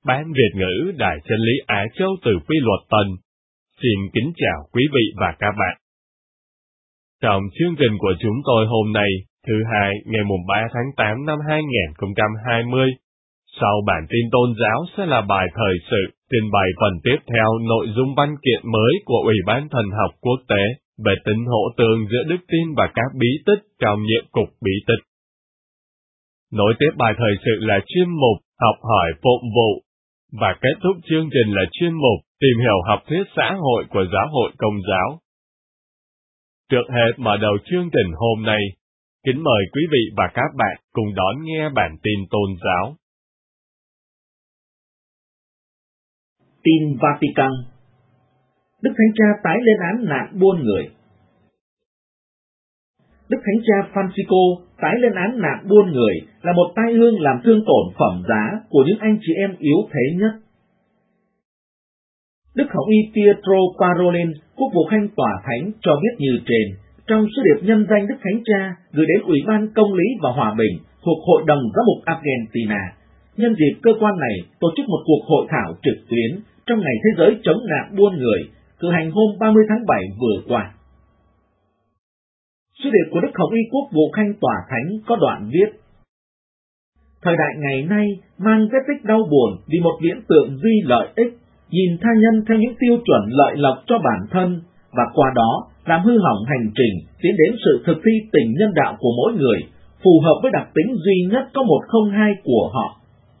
Ban Việt ngữ Đài Chân lý Á Châu từ Quy Luật Tân. Xin kính chào quý vị và các bạn. Trong chương trình của chúng tôi hôm nay, thứ Hai, ngày 3 tháng 8 năm 2020, sau bản tin tôn giáo sẽ là bài thời sự, trình bày phần tiếp theo nội dung văn kiện mới của Ủy ban Thần học Quốc tế về tính hỗ tương giữa đức tin và các bí tích trong nhiệm cục bí tích. Nối tiếp bài thời sự là chuyên mục Học hỏi phụng vụ, và kết thúc chương trình là chuyên mục Tìm hiểu học thuyết xã hội của Giáo hội Công giáo. Trước hết mở đầu chương trình hôm nay, kính mời quý vị và các bạn cùng đón nghe bản tin tôn giáo. Tin Vatican. Đức Thánh Cha tái lên án nạn buôn người. Đức Thánh Cha Francisco tái lên án nạn buôn người là một tai ương làm thương tổn phẩm giá của những anh chị em yếu thế nhất. Đức Hồng Y Pietro Parolin, quốc vụ khanh tòa thánh cho biết như trên, trong sứ điệp nhân danh Đức Thánh Cha gửi đến Ủy ban Công lý và Hòa bình thuộc Hội đồng Giám mục Argentina, nhân dịp cơ quan này tổ chức một cuộc hội thảo trực tuyến trong Ngày Thế giới chống nạn buôn người, cử hành hôm 30 tháng 7 vừa qua. Sứ điệp của Đức Hồng Y Quốc vụ khanh tòa thánh có đoạn viết: thời đại ngày nay mang vết tích đau buồn vì một viễn tượng duy lợi ích, nhìn tha nhân theo những tiêu chuẩn lợi lộc cho bản thân, và qua đó làm hư hỏng hành trình tiến đến sự thực thi tình nhân đạo của mỗi người, phù hợp với đặc tính duy nhất có một không hai của họ.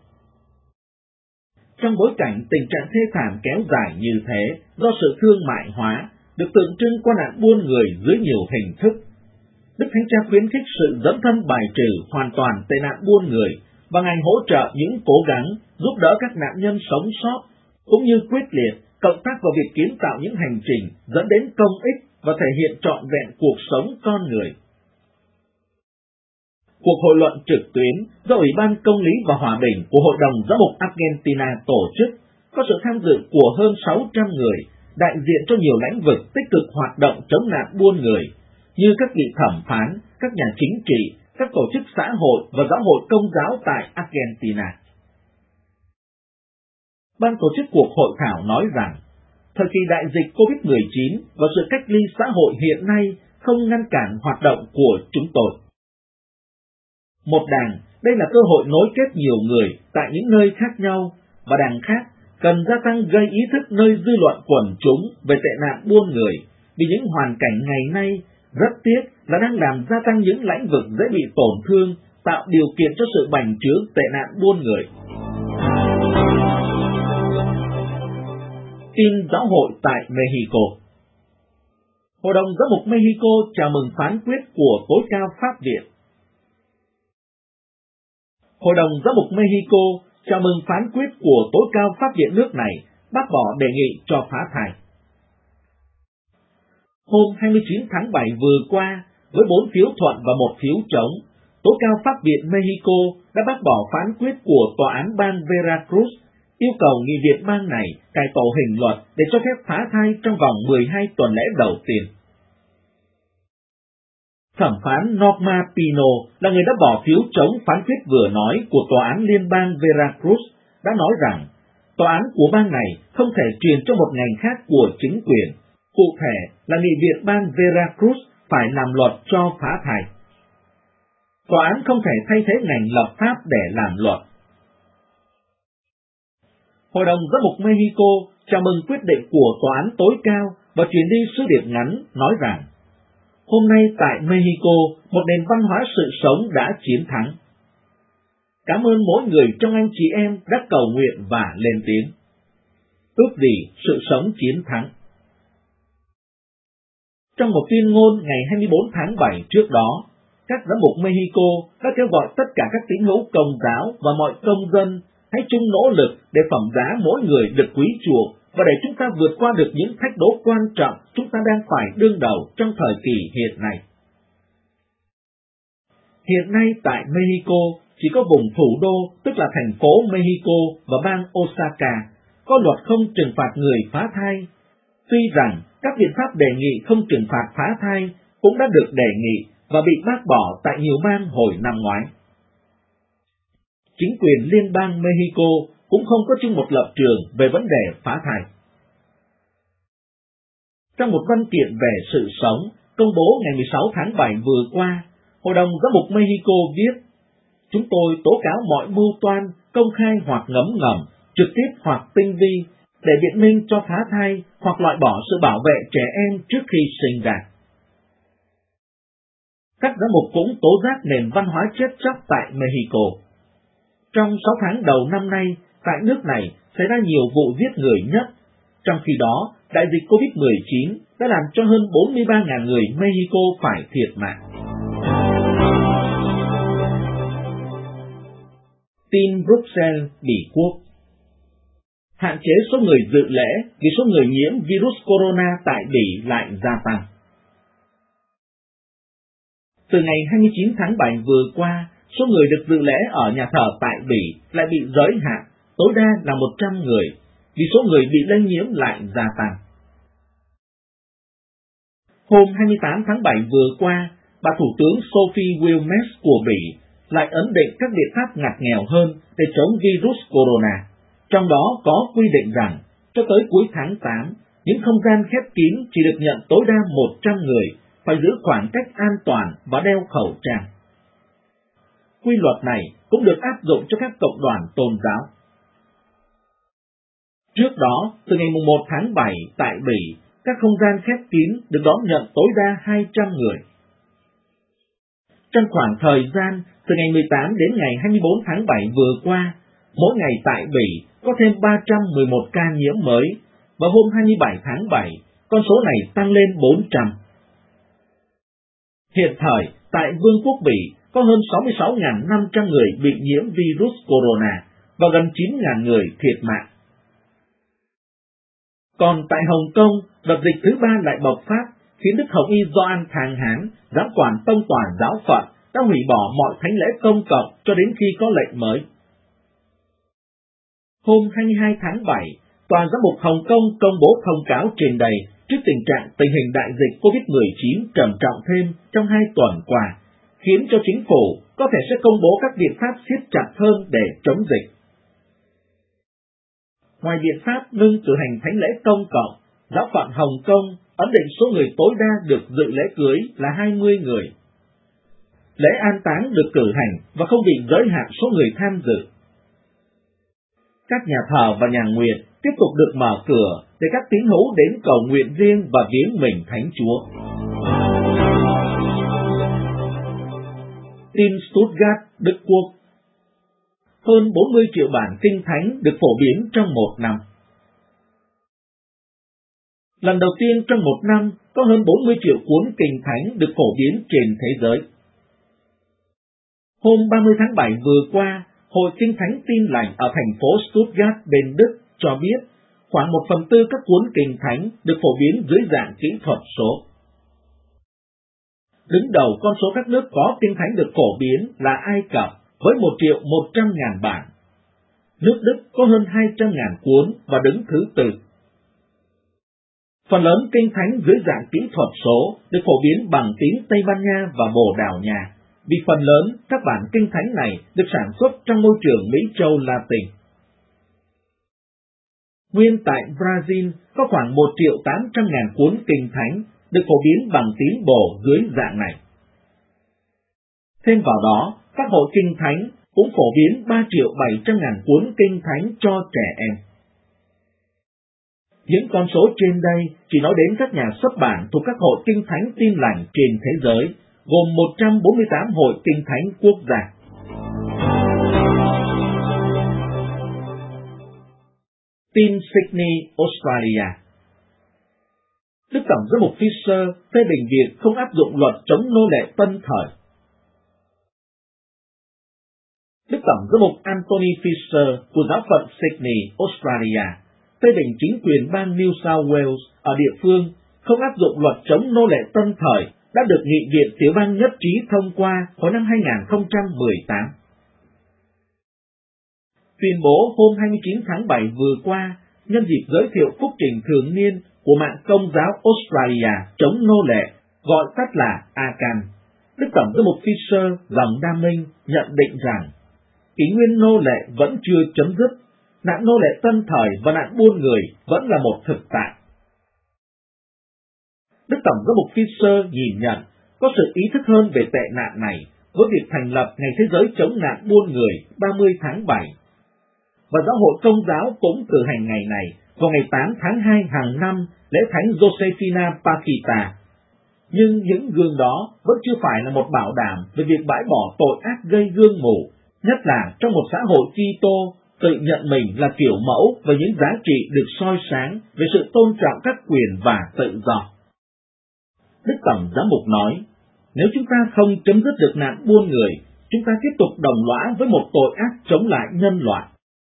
Trong bối cảnh tình trạng thê thảm kéo dài như thế do sự thương mại hóa, được tượng trưng qua nạn buôn người dưới nhiều hình thức, Đức Thánh Cha khuyến khích sự dấn thân bài trừ hoàn toàn tệ nạn buôn người, và Ngài hỗ trợ những cố gắng giúp đỡ các nạn nhân sống sót, cũng như quyết liệt cộng tác vào việc kiến tạo những hành trình dẫn đến công ích và thể hiện trọn vẹn cuộc sống con người. Cuộc hội luận trực tuyến do Ủy ban Công lý và Hòa bình của Hội đồng Giám mục Argentina tổ chức có sự tham dự của hơn 600 người, đại diện cho nhiều lĩnh vực tích cực hoạt động chống nạn buôn người, như các vị thẩm phán, các nhà chính trị, các tổ chức xã hội và giáo hội Công giáo tại Argentina. Ban tổ chức cuộc hội thảo nói rằng, thời kỳ đại dịch COVID-19 và sự cách ly xã hội hiện nay không ngăn cản hoạt động của chúng tôi. Một đảng, đây là cơ hội nối kết nhiều người tại những nơi khác nhau, và đảng khác cần gia tăng gây ý thức nơi dư luận quần chúng về tệ nạn buôn người, vì những hoàn cảnh ngày nay rất tiếc là đang làm gia tăng những lĩnh vực dễ bị tổn thương, tạo điều kiện cho sự bành trướng tệ nạn buôn người. Tin giáo hội tại Mexico. Hội đồng Giám mục Mexico chào mừng phán quyết của tối cao Pháp Viện. Hội đồng Giám mục Mexico chào mừng phán quyết của tối cao Pháp Viện nước này bác bỏ đề nghị cho phá thai. Hôm 29 tháng 7 vừa qua, với 4 phiếu thuận và 1 phiếu trống, tối cao Pháp Viện Mexico đã bác bỏ phán quyết của Tòa án bang Veracruz, yêu cầu nghị viện bang này cải tổ hình luật để cho phép phá thai trong vòng 12 tuần lễ đầu tiên. Thẩm phán Norma Pino là người đã bỏ phiếu chống phán quyết vừa nói của Tòa án Liên bang Veracruz, đã nói rằng tòa án của bang này không thể truyền cho một ngành khác của chính quyền, cụ thể là nghị viện bang Veracruz phải làm luật cho phá thai. Tòa án không thể thay thế ngành lập pháp để làm luật. Hội đồng Giám mục Mexico chào mừng quyết định của Tòa án tối cao và truyền đi sứ điệp ngắn nói rằng, hôm nay tại Mexico, một nền văn hóa sự sống đã chiến thắng. Cảm ơn mỗi người trong anh chị em đã cầu nguyện và lên tiếng. Ước gì sự sống chiến thắng. Trong một tuyên ngôn ngày 24 tháng 7 trước đó, các giám mục Mexico đã kêu gọi tất cả các tín hữu Công giáo và mọi công dân hãy chung nỗ lực để phẩm giá mỗi người được quý chuộc, và để chúng ta vượt qua được những thách đố quan trọng chúng ta đang phải đương đầu trong thời kỳ hiện nay. Hiện nay tại Mexico, chỉ có vùng thủ đô, tức là thành phố Mexico và bang Oaxaca, có luật không trừng phạt người phá thai. Tuy rằng các biện pháp đề nghị không trừng phạt phá thai cũng đã được đề nghị và bị bác bỏ tại nhiều bang hồi năm ngoái. Chính quyền liên bang Mexico cũng không có chung một lập trường về vấn đề phá thai. Trong một văn kiện về sự sống công bố ngày 16 tháng 7 vừa qua, Hội đồng Giám mục Mexico viết: "Chúng tôi tố cáo mọi mưu toan, công khai hoặc ngấm ngầm, trực tiếp hoặc tinh vi, để biện minh cho phá thai hoặc loại bỏ sự bảo vệ trẻ em trước khi sinh ra." Các giám mục cũng tố giác nền văn hóa chết chóc tại Mexico. Trong 6 tháng đầu năm nay, tại nước này xảy ra nhiều vụ giết người nhất. Trong khi đó, đại dịch COVID-19 đã làm cho hơn 43.000 người Mexico phải thiệt mạng. Tin Bruxelles, Bỉ Quốc: hạn chế số người dự lễ vì số người nhiễm virus corona tại Bỉ lại gia tăng. Từ ngày 29 tháng 7 vừa qua, số người được dự lễ ở nhà thờ tại Bỉ lại bị giới hạn, tối đa là 100 người, vì số người bị lây nhiễm lại gia tăng. Hôm 28 tháng 7 vừa qua, bà Thủ tướng Sophie Wilmès của Bỉ lại ấn định các biện pháp ngặt nghèo hơn để chống virus corona. Trong đó có quy định rằng, cho tới cuối tháng 8, những không gian khép kín chỉ được nhận tối đa 100 người, phải giữ khoảng cách an toàn và đeo khẩu trang. Quy luật này cũng được áp dụng cho các cộng đoàn tôn giáo. Trước đó, từ ngày 1 tháng 7 tại Bỉ, các không gian khép kín được đón nhận tối đa 200 người. Trong khoảng thời gian từ ngày 18 đến ngày 24 tháng 7 vừa qua, mỗi ngày tại Bỉ có thêm 311 ca nhiễm mới, và hôm 27 tháng 7, con số này tăng lên 400. Hiện thời, tại Vương quốc Bỉ có hơn 66.500 người bị nhiễm virus corona và gần 9.000 người thiệt mạng. Còn tại Hồng Kông, đợt dịch thứ 3 lại bộc phát, khiến Đức Hồng Y Gioan Thang Hán, giám quản tông tòa giáo phận, đã hủy bỏ mọi thánh lễ công cộng cho đến khi có lệnh mới. Hôm 22 tháng 7, Tòa giám mục Hồng Kông công bố thông cáo trình bày trước tình trạng tình hình đại dịch COVID-19 trầm trọng thêm trong 2 tuần qua, khiến cho chính phủ có thể sẽ công bố các biện pháp siết chặt hơn để chống dịch. Ngoài biện pháp ngưng cử hành thánh lễ công cộng, giáo phận Hồng Kông ấn định số người tối đa được dự lễ cưới là 20 người. Lễ an táng được cử hành và không bị giới hạn số người tham dự. Các nhà thờ và nhà nguyện tiếp tục được mở cửa để các tín hữu đến cầu nguyện riêng và viếng mình Thánh Chúa. Tin Stuttgart, Đức Quốc: hơn 40 triệu bản kinh thánh được phổ biến trong một năm. Lần đầu tiên trong một năm, có hơn 40 triệu cuốn kinh thánh được phổ biến trên thế giới. Hôm 30 tháng 7 vừa qua, Hội Kinh Thánh Tin Lành ở thành phố Stuttgart bên Đức cho biết khoảng 1/4 các cuốn kinh thánh được phổ biến dưới dạng kỹ thuật số. Đứng đầu con số các nước có kinh thánh được phổ biến là Ai Cập với 1.100.000 bản. Nước Đức có hơn 200.000 cuốn và đứng thứ 4. Phần lớn kinh thánh dưới dạng kỹ thuật số được phổ biến bằng tiếng Tây Ban Nha và Bồ Đào Nha, vì phần lớn các bản kinh thánh này được sản xuất trong môi trường Mỹ Châu Latin. Nguyên tại Brazil có khoảng 1.800.000 cuốn kinh thánh được phổ biến bằng tiếng Bồ dưới dạng này. Thêm vào đó, các hội kinh thánh cũng phổ biến 3.700.000 cuốn kinh thánh cho trẻ em. Những con số trên đây chỉ nói đến các nhà xuất bản thuộc các hội kinh thánh tin lành trên thế giới, gồm 148 hội kinh thánh quốc gia. Tin Sydney, Australia: Đức Tổng giám mục Fisher phê bình việc không áp dụng luật chống nô lệ tân thời. Đức Tổng giám mục Anthony Fisher của giáo phận Sydney, Australia, phê bình chính quyền bang New South Wales ở địa phương không áp dụng luật chống nô lệ tân thời đã được Nghị viện tiểu bang nhất trí thông qua hồi năm 2018. Tuyên bố hôm 29 tháng 7 vừa qua, nhân dịp giới thiệu phúc trình thường niên của mạng Công giáo Australia chống nô lệ, gọi tắt là ACAN, Đức Tổng giám mục Fisher dòng Đa Minh nhận định rằng kỷ nguyên nô lệ vẫn chưa chấm dứt, nạn nô lệ tân thời và nạn buôn người vẫn là một thực tại. Đức Tổng giám mục Fisher nhìn nhận có sự ý thức hơn về tệ nạn này với việc thành lập Ngày Thế giới chống nạn buôn người 30 tháng 7. Và Giáo hội Công giáo cũng cử hành ngày này vào ngày 8 tháng 2 hàng năm lễ Thánh Josephina Pakita. Nhưng những gương đó vẫn chưa phải là một bảo đảm về việc bãi bỏ tội ác gây gương mù, nhất là trong một xã hội Kitô tự nhận mình là kiểu mẫu về những giá trị được soi sáng về sự tôn trọng các quyền và tự do. Đức Tổng giám mục nói, nếu chúng ta không chấm dứt được nạn buôn người, chúng ta tiếp tục đồng lõa với một tội ác chống lại nhân loại.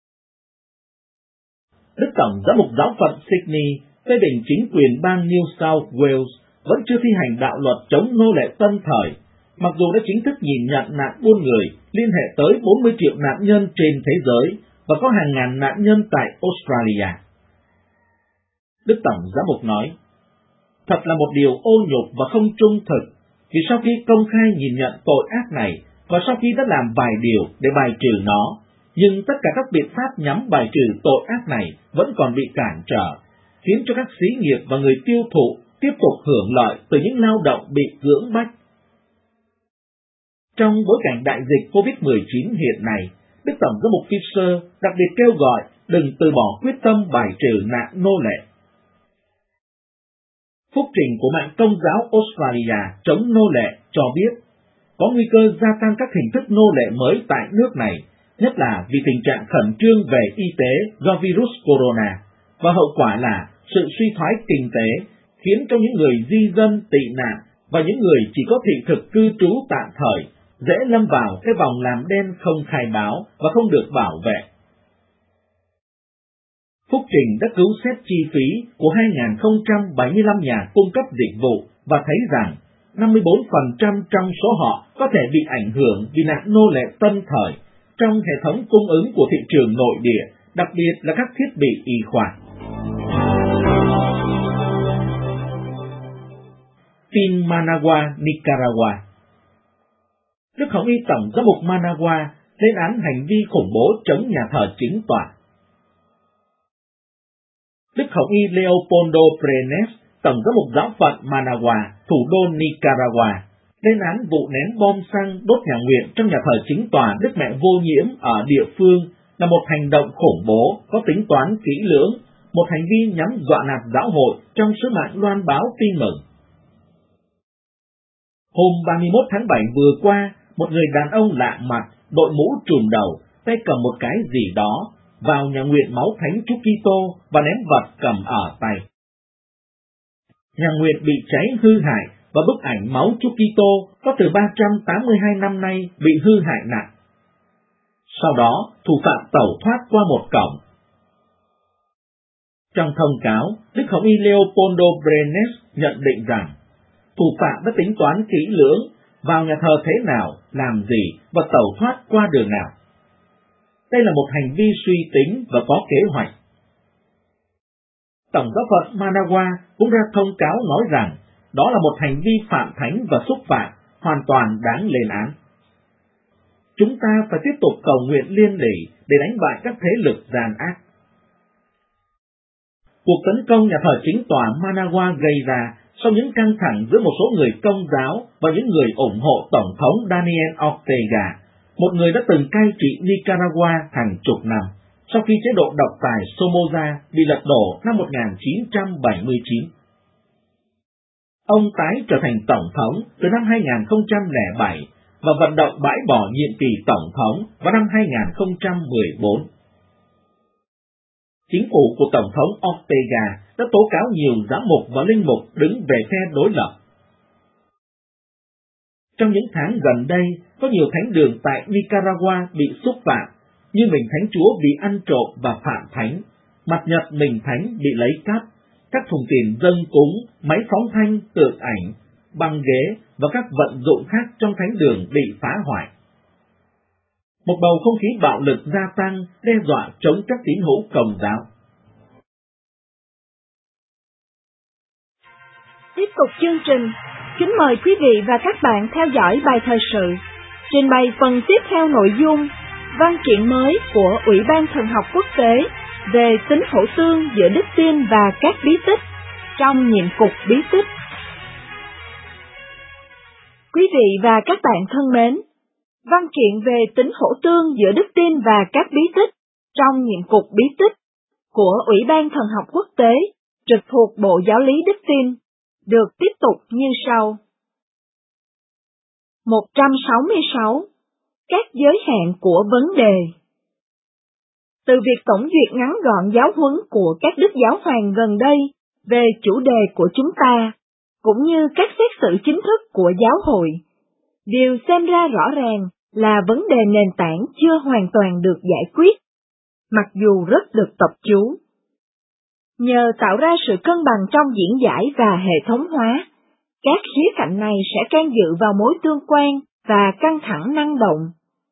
Đức Tổng giám mục giáo phận Sydney phê bình chính quyền bang New South Wales vẫn chưa thi hành đạo luật chống nô lệ tân thời, mặc dù đã chính thức nhìn nhận nạn buôn người liên hệ tới 40 triệu nạn nhân trên thế giới và có hàng ngàn nạn nhân tại Australia. Đức Tổng giám mục nói, thật là một điều ô nhục và không trung thực, vì sau khi công khai nhìn nhận tội ác này và sau khi đã làm vài điều để bài trừ nó, nhưng tất cả các biện pháp nhắm bài trừ tội ác này vẫn còn bị cản trở, khiến cho các xí nghiệp và người tiêu thụ tiếp tục hưởng lợi từ những lao động bị cưỡng bách. Trong bối cảnh đại dịch COVID-19 hiện nay, Đức Tổng giám mục Fisher đặc biệt kêu gọi đừng từ bỏ quyết tâm bài trừ nạn nô lệ. Phúc trình của mạng Công giáo Australia chống nô lệ cho biết có nguy cơ gia tăng các hình thức nô lệ mới tại nước này, nhất là vì tình trạng khẩn trương về y tế do virus corona, và hậu quả là sự suy thoái kinh tế, khiến cho những người di dân tị nạn và những người chỉ có thị thực cư trú tạm thời dễ lâm vào cái vòng làm đen không khai báo và không được bảo vệ. Phúc trình đã cứu xét chi phí của 2.075 nhà cung cấp dịch vụ và thấy rằng 54% trong số họ có thể bị ảnh hưởng vì nạn nô lệ tân thời trong hệ thống cung ứng của thị trường nội địa, đặc biệt là các thiết bị y khoa. Tin Managua, Nicaragua. Đức Hồng Y Tổng giám mục Managua lên án hành vi khủng bố chống nhà thờ chính tòa. Đức Hồng Y Leopoldo Brenes, Tổng giám mục giáo phận Managua, thủ đô Nicaragua, lên án vụ ném bom xăng đốt nhà nguyện trong nhà thờ chính tòa Đức Mẹ Vô Nhiễm ở địa phương là một hành động khủng bố có tính toán kỹ lưỡng, một hành vi nhằm dọa nạt giáo hội trong sứ mạng loan báo tin mừng. Hôm 31 tháng 7 vừa qua, một người đàn ông lạ mặt, đội mũ trùm đầu, tay cầm một cái gì đó, vào nhà nguyện Máu Thánh Chúa Kitô và ném vật cầm ở tay. Nhà nguyện bị cháy hư hại và bức ảnh Máu Chúa Kitô có từ 382 năm nay bị hư hại nặng. Sau đó, thủ phạm tẩu thoát qua một cổng. Trong thông cáo, Đức Hồng Y Leopoldo Brenes nhận định rằng thủ phạm đã tính toán kỹ lưỡng vào nhà thờ thế nào, làm gì và tẩu thoát qua đường nào. Đây là một hành vi suy tính và có kế hoạch. Tổng giáo phận Managua cũng ra thông cáo nói rằng đó là một hành vi phạm thánh và xúc phạm, hoàn toàn đáng lên án. Chúng ta phải tiếp tục cầu nguyện liên lỉ để đánh bại các thế lực gian ác. Cuộc tấn công nhà thờ chính tòa Managua gây ra sau những căng thẳng giữa một số người Công giáo và những người ủng hộ Tổng thống Daniel Ortega, một người đã từng cai trị Nicaragua hàng chục năm, sau khi chế độ độc tài Somoza bị lật đổ năm 1979. Ông tái trở thành Tổng thống từ năm 2007 và vận động bãi bỏ nhiệm kỳ Tổng thống vào năm 2014. Chính phủ của Tổng thống Ortega đã tố cáo nhiều giám mục và linh mục đứng về phe đối lập. Trong những tháng gần đây, có nhiều thánh đường tại Nicaragua bị xúc phạm, như mình Thánh Chúa bị ăn trộm và phạm thánh, mặt nhật mình Thánh bị lấy cắp, các thùng tiền dâng cúng, máy phóng thanh, tượng ảnh, băng ghế và các vận dụng khác trong thánh đường bị phá hoại. Một bầu không khí bạo lực gia tăng, đe dọa chống các tín hữu Công giáo. Tiếp tục chương trình, kính mời quý vị và các bạn theo dõi bài thời sự. Trình bày phần tiếp theo nội dung, Văn kiện mới của Ủy ban Thần học Quốc tế về tính hỗ tương giữa đức tin và các bí tích trong nhiệm cục bí tích. Quý vị và các bạn thân mến, văn kiện về tính hỗ tương giữa đức tin và các bí tích trong nhiệm cục bí tích của Ủy ban Thần học Quốc tế trực thuộc Bộ Giáo lý Đức tin được tiếp tục như sau. 166. Các giới hạn của vấn đề. Từ việc tổng duyệt ngắn gọn giáo huấn của các đức giáo hoàng gần đây về chủ đề của chúng ta, cũng như các xét xử chính thức của giáo hội, điều xem ra rõ ràng là vấn đề nền tảng chưa hoàn toàn được giải quyết, mặc dù rất được tập chú. Nhờ tạo ra sự cân bằng trong diễn giải và hệ thống hóa, các khía cạnh này sẽ can dự vào mối tương quan và căng thẳng năng động.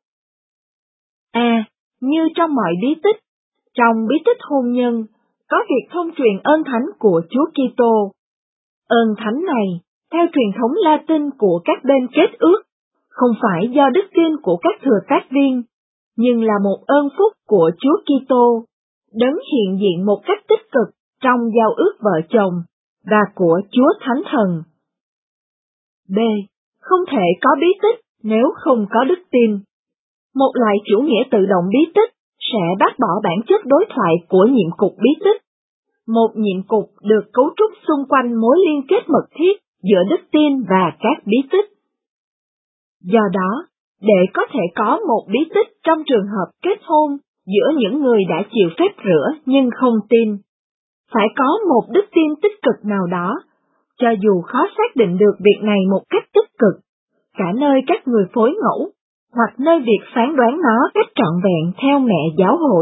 Như trong mọi bí tích, trong bí tích hôn nhân, có việc thông truyền ơn thánh của Chúa Kitô. Ơn thánh này, theo truyền thống Latin của các bên kết ước, không phải do đức tin của các thừa tác viên, nhưng là một ơn phúc của Chúa Kitô, đấng hiện diện một cách tích cực trong giao ước vợ chồng, và của Chúa Thánh Thần. B. Không thể có bí tích nếu không có đức tin. Một loại chủ nghĩa tự động bí tích sẽ bác bỏ bản chất đối thoại của nhiệm cục bí tích. Một nhiệm cục được cấu trúc xung quanh mối liên kết mật thiết giữa đức tin và các bí tích. Do đó, để có thể có một bí tích trong trường hợp kết hôn giữa những người đã chịu phép rửa nhưng không tin, phải có một đức tin tích cực nào đó, cho dù khó xác định được việc này một cách tích cực, cả nơi các người phối ngẫu, hoặc nơi việc phán đoán nó cách trọn vẹn theo mẹ giáo hội.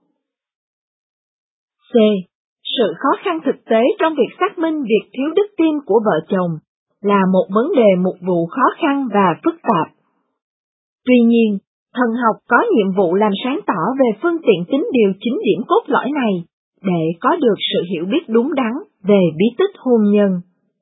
C. Sự khó khăn thực tế trong việc xác minh việc thiếu đức tin của vợ chồng là một vấn đề mục vụ khó khăn và phức tạp. Tuy nhiên, thần học có nhiệm vụ làm sáng tỏ về phương tiện tính điều chính điểm cốt lõi này, để có được sự hiểu biết đúng đắn về bí tích hôn nhân.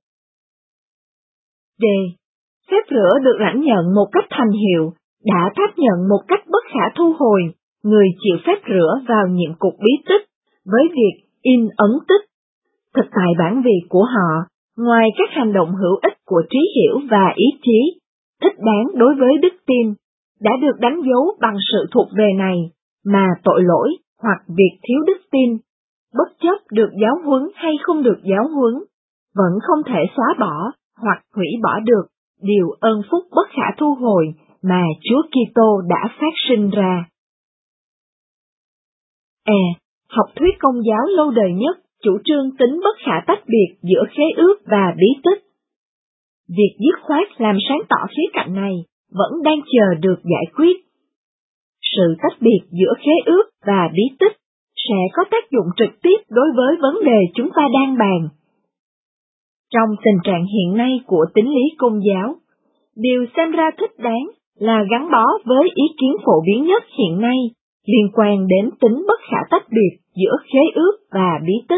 D. Phép rửa được lãnh nhận một cách thành hiệu, đã chấp nhận một cách bất khả thu hồi người chịu phép rửa vào nhiệm cục bí tích với việc in ấn tích. Thực tại bản vị của họ, ngoài các hành động hữu ích của trí hiểu và ý chí, thích đáng đối với đức tin, đã được đánh dấu bằng sự thuộc về này, mà tội lỗi hoặc việc thiếu đức tin, bất chấp được giáo huấn hay không được giáo huấn, vẫn không thể xóa bỏ hoặc hủy bỏ được điều ơn phúc bất khả thu hồi mà Chúa Kitô đã phát sinh ra. Học thuyết Công giáo lâu đời nhất chủ trương tính bất khả tách biệt giữa khế ước và bí tích. Việc dứt khoát làm sáng tỏ khía cạnh này vẫn đang chờ được giải quyết. Sự tách biệt giữa khế ước và bí tích sẽ có tác dụng trực tiếp đối với vấn đề chúng ta đang bàn. Trong tình trạng hiện nay của tín lý Công giáo, điều xem ra thích đáng là gắn bó với ý kiến phổ biến nhất hiện nay liên quan đến tính bất khả tách biệt giữa khế ước và bí tích.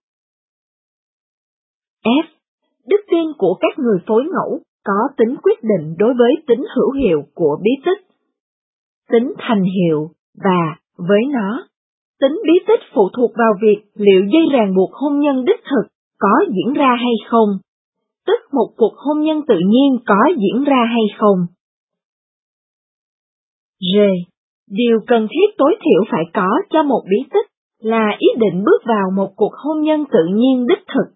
F. Đức tin của các người phối ngẫu có tính quyết định đối với tính hữu hiệu của bí tích. Tính thành hiệu và, với nó, tính bí tích phụ thuộc vào việc liệu dây ràng buộc hôn nhân đích thực có diễn ra hay không, tức một cuộc hôn nhân tự nhiên có diễn ra hay không. G. Điều cần thiết tối thiểu phải có cho một bí tích là ý định bước vào một cuộc hôn nhân tự nhiên đích thực.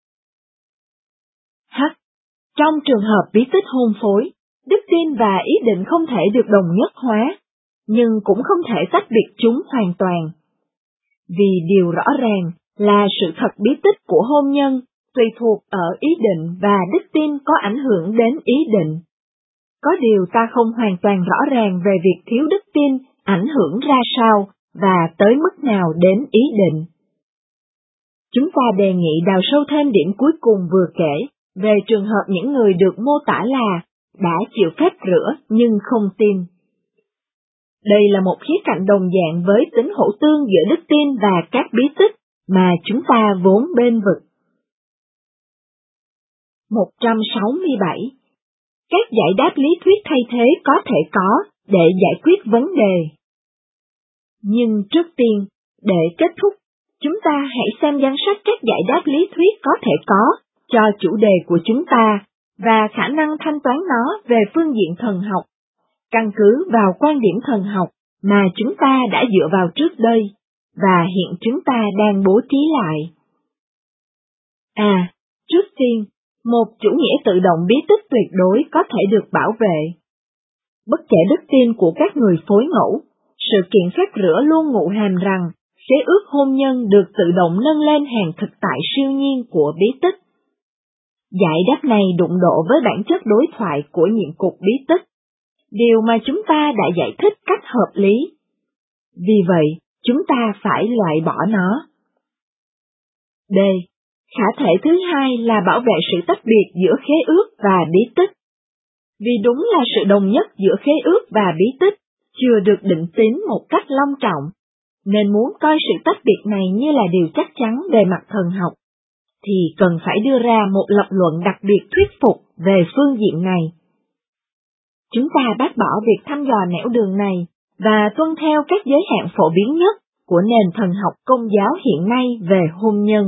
H. Trong trường hợp bí tích hôn phối, đức tin và ý định không thể được đồng nhất hóa, nhưng cũng không thể tách biệt chúng hoàn toàn. Vì điều rõ ràng là sự thật bí tích của hôn nhân tùy thuộc ở ý định và đức tin có ảnh hưởng đến ý định. Có điều ta không hoàn toàn rõ ràng về việc thiếu đức tin ảnh hưởng ra sao và tới mức nào đến ý định. Chúng ta đề nghị đào sâu thêm điểm cuối cùng vừa kể về trường hợp những người được mô tả là đã chịu phép rửa nhưng không tin. Đây là một khía cạnh đồng dạng với tính hỗ tương giữa đức tin và các bí tích mà chúng ta vốn bênh vực. 167. Các giải đáp lý thuyết thay thế có thể có để giải quyết vấn đề. Nhưng trước tiên, để kết thúc, chúng ta hãy xem danh sách các giải đáp lý thuyết có thể có cho chủ đề của chúng ta và khả năng thanh toán nó về phương diện thần học, căn cứ vào quan điểm thần học mà chúng ta đã dựa vào trước đây và hiện chúng ta đang bố trí lại. Trước tiên, một chủ nghĩa tự động bí tích tuyệt đối có thể được bảo vệ. Bất kể đức tin của các người phối ngẫu, sự kiện phép rửa luôn ngụ hàm rằng khế ước hôn nhân được tự động nâng lên hàng thực tại siêu nhiên của bí tích. Giải đáp này đụng độ với bản chất đối thoại của nhiệm cục bí tích, điều mà chúng ta đã giải thích cách hợp lý. Vì vậy, chúng ta phải loại bỏ nó. D. Khả thể thứ hai là bảo vệ sự tách biệt giữa khế ước và bí tích. Vì đúng là sự đồng nhất giữa khế ước và bí tích chưa được định tính một cách long trọng, nên muốn coi sự tách biệt này như là điều chắc chắn về mặt thần học, thì cần phải đưa ra một lập luận đặc biệt thuyết phục về phương diện này. Chúng ta bác bỏ việc thăm dò nẻo đường này và tuân theo các giới hạn phổ biến nhất của nền thần học Công giáo hiện nay về hôn nhân.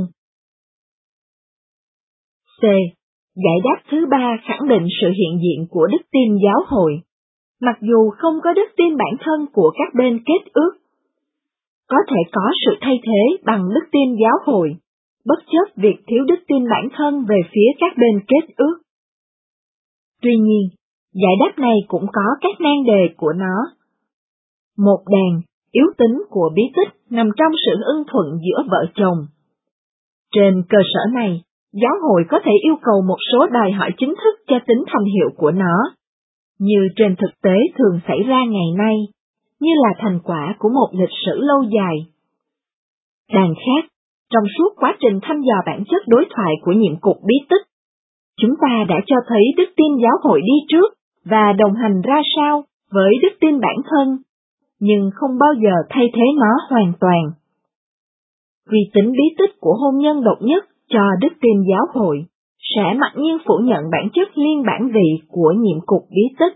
C. Giải đáp thứ ba khẳng định sự hiện diện của đức tin giáo hội, mặc dù không có đức tin bản thân của các bên kết ước. Có thể có sự thay thế bằng đức tin giáo hội, bất chấp việc thiếu đức tin bản thân về phía các bên kết ước. Tuy nhiên, giải đáp này cũng có các nan đề của nó. Một đàn, yếu tính của bí tích nằm trong sự ưng thuận giữa vợ chồng. Trên cơ sở này, giáo hội có thể yêu cầu một số đòi hỏi chính thức cho tính thành hiệu của nó, như trên thực tế thường xảy ra ngày nay, như là thành quả của một lịch sử lâu dài. Đàn khác, trong suốt quá trình thăm dò bản chất đối thoại của nhiệm cục bí tích, chúng ta đã cho thấy đức tin giáo hội đi trước và đồng hành ra sao với đức tin bản thân, nhưng không bao giờ thay thế nó hoàn toàn. Vì tính bí tích của hôn nhân độc nhất cho đức tin giáo hội sẽ mặc nhiên phủ nhận bản chất liên bản vị của nhiệm cục bí tích.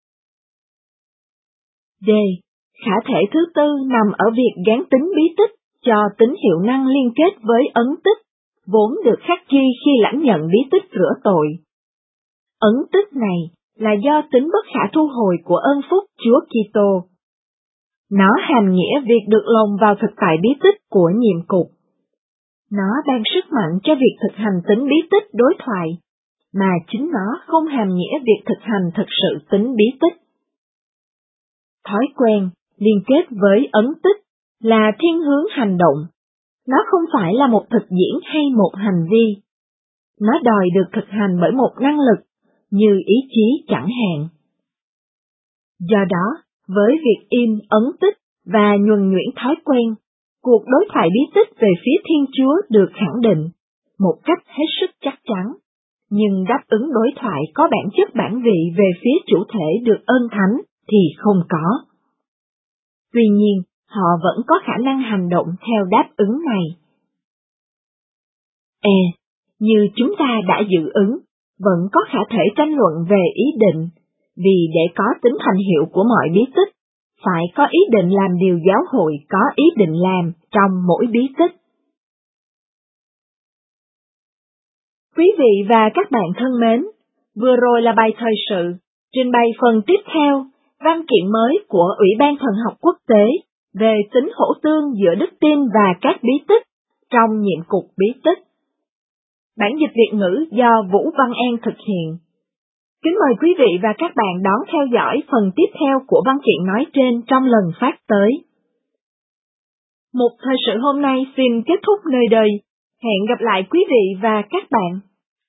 D. Khả thể thứ tư nằm ở việc gán tính bí tích cho tính hiệu năng liên kết với ấn tích, vốn được khắc ghi khi lãnh nhận bí tích rửa tội. Ấn tích này là do tính bất khả thu hồi của ơn phúc Chúa Kitô. Nó hàm nghĩa việc được lồng vào thực tại bí tích của nhiệm cục. Nó ban sức mạnh cho việc thực hành tính bí tích đối thoại, mà chính nó không hàm nghĩa việc thực hành thực sự tính bí tích. Thói quen liên kết với ấn tích là thiên hướng hành động. Nó không phải là một thực diễn hay một hành vi. Nó đòi được thực hành bởi một năng lực, như ý chí chẳng hạn. Do đó, với việc in ấn tích và nhuần nhuyễn thói quen, cuộc đối thoại bí tích về phía Thiên Chúa được khẳng định, một cách hết sức chắc chắn, nhưng đáp ứng đối thoại có bản chất bản vị về phía chủ thể được ơn thánh thì không có. Tuy nhiên, họ vẫn có khả năng hành động theo đáp ứng này. Như chúng ta đã dự ứng, vẫn có khả thể tranh luận về ý định, vì để có tính thành hiệu của mọi bí tích, phải có ý định làm điều giáo hội có ý định làm trong mỗi bí tích. Quý vị và các bạn thân mến, vừa rồi là bài thời sự, trình bày phần tiếp theo, văn kiện mới của Ủy ban Thần học Quốc tế về tính hỗ tương giữa đức tin và các bí tích trong nhiệm cục bí tích. Bản dịch Việt ngữ do Vũ Văn An thực hiện. Kính mời quý vị và các bạn đón theo dõi phần tiếp theo của văn kiện nói trên trong lần phát tới. Một thời sự hôm nay xin kết thúc nơi đây. Hẹn gặp lại quý vị và các bạn.